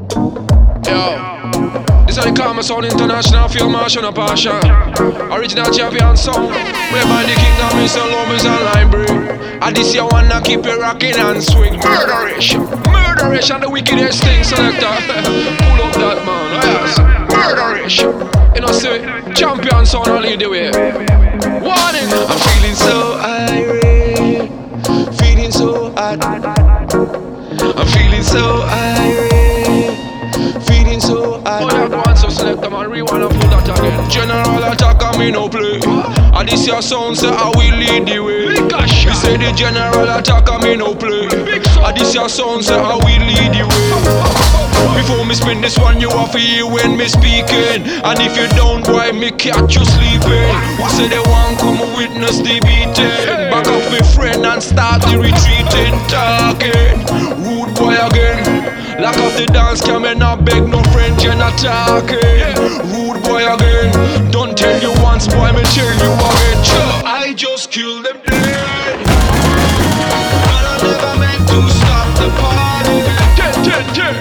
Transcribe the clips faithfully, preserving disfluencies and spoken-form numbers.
Yo, this is the Karma Sound International Field Marshal and Passion. Original champion sound. Whereby the kingdom is a love is a library. And this year wanna keep it rocking and swing. Murderish, murderish and the wickedest thing selector. Pull up that man, oh yes. Murderish. You know see, champion sound will lead the way. Warning. I'm feeling so irate, feeling so hot. I'm feeling so irate, feeling so hot. Oh yeah, go on, so select them and rewind and pull that again. General attack and me no play. And this your sound say I will lead the way. We say the general attack and me no play. And this your sound say I will lead the way. Before me spin this one, you have to hear when me speaking. And if you don't, why me catch you sleeping? Who say they want come witness the beating? Back up my friend and start the retreating. Talking, rude boy again. Lock off the dance cam and not beg no friend, you're not talking. Rude boy again. Don't tell you once, boy, me tell you again. Sure, I just killed them dead. But I never meant to stop the party. Dead, dead, dead.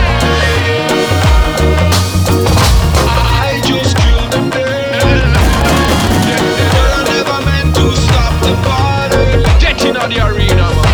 I just killed them dead. But I never meant to stop the party. Dead in the arena, man.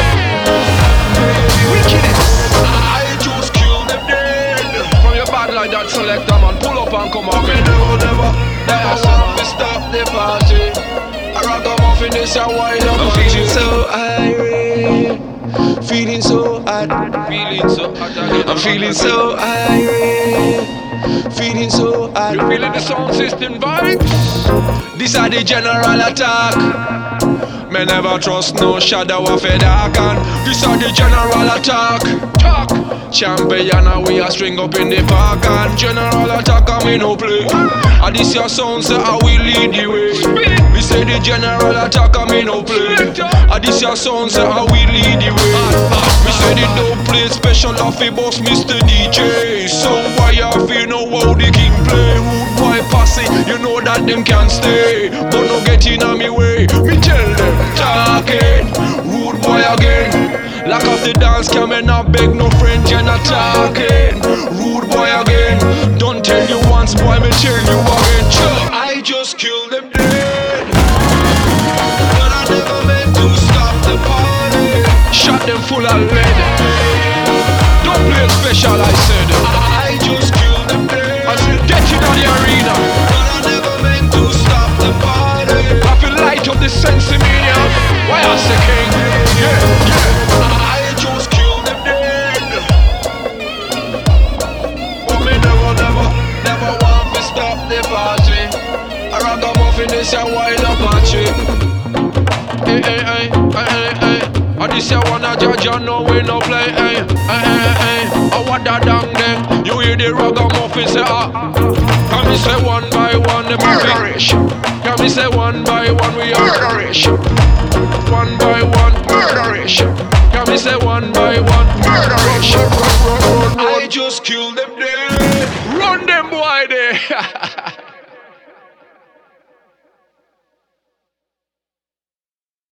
Like that selector man, pull up and come up. Me never, never, never want to stop the party. I rock them off in this and wind up. I'm feeling so irate, feeling so hot. Feeling so hot again. I'm feeling so irate, feeling so hot. You feeling the sound system vibes? This are the general attack. Me never trust no shadow of a dark. And this are the general attack. Talk. Champion and we a string up in the park. And general attack and me no play. And this your sound say I will lead the way. We say the general attack and me no play. And this your sound say I will lead the way. We say the dope play special off a boss Mister D J. Some boy you feel know how the king play. Rude boy posse, you know that them can stay. But no get in on me way. Me tell them talking. Rude boy again. Lock off the dance cam and not beg no friend, you're not talking. Rude boy again. Don't tell you once, boy, me tell you again. Sure, I just killed them dead. But I never meant to stop the party. Shot them full of lead. Don't play it special, I said. I just killed them dead. I said, get in the arena. But I never meant to stop the party. I feel light up the sense in me, yeah. Why I say king? Yeah, yeah. I just killed them dead. But me never, never, never want to stop the party. I rock them off in this and wild up party. Hey, hey, hey, hey, hey, hey. And this year one a judge and no we no play. Hey, hey, hey, hey. I want that down them. You hear the ragamuffin say ah. Can we say one by one the murderish? Can we say one by one we are murderish? One by one murderish. Can we say one by one murderish? I just killed